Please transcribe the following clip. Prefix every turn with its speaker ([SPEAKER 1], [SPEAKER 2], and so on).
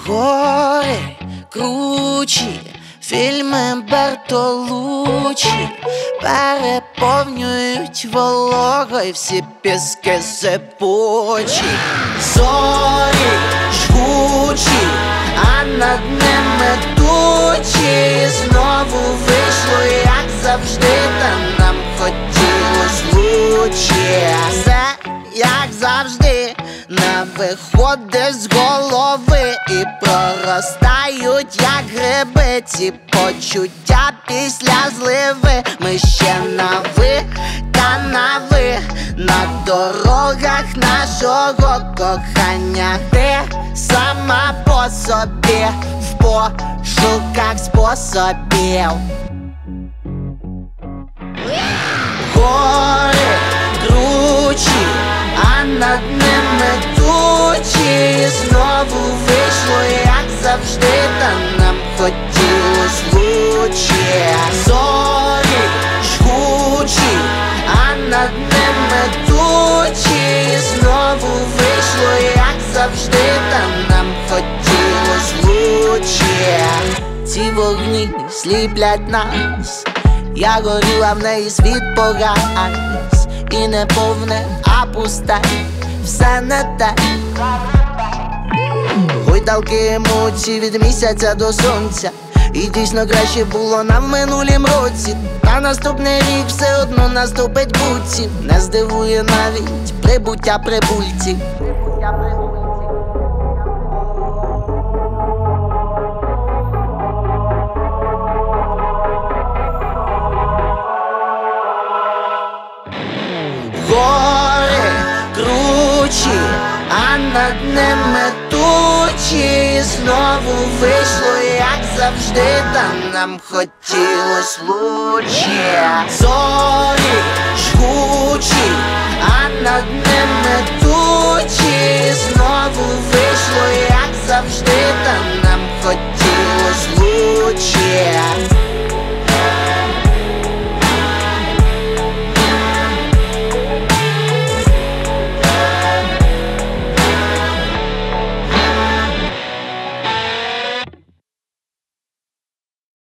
[SPEAKER 1] Гори кручі, фільми Бертолуччі переповнюють вологою всі піски сипучі. Зорі жгучі, а над ними тучі. Знову вийшло, як завжди, та нам хотілось лучше. Все, як завжди, не виходить з голови і проростають, як гриби, ці почуття після зливи. Ми ще на ви та на ви, на дорогах нашого кохання. Ти сама по собі, в пошуках способів. Гори кручі, а над ними тучі. Знову вийшло, як завжди, та нам хотілось лучше. Зорі жгучі, а над ними тучі. Знову вийшло, як завжди, та нам хотілось лучше. Ці вогні сліплять нас, я горіла в неї, світ погас. І не повне, а пусте, все не те. Гойдалки емоцій від місяця до сонця. І дійсно краще було нам в минулім році. Та наступний рік все одно наступить буці. Не здивує навіть прибуття прибульців. Гори кручі, а над ними тучі. Знову вийшло, як завжди, та нам хотілось лучше. Зорі жгучі, а над ними тучі. Знову вийшло, як завжди,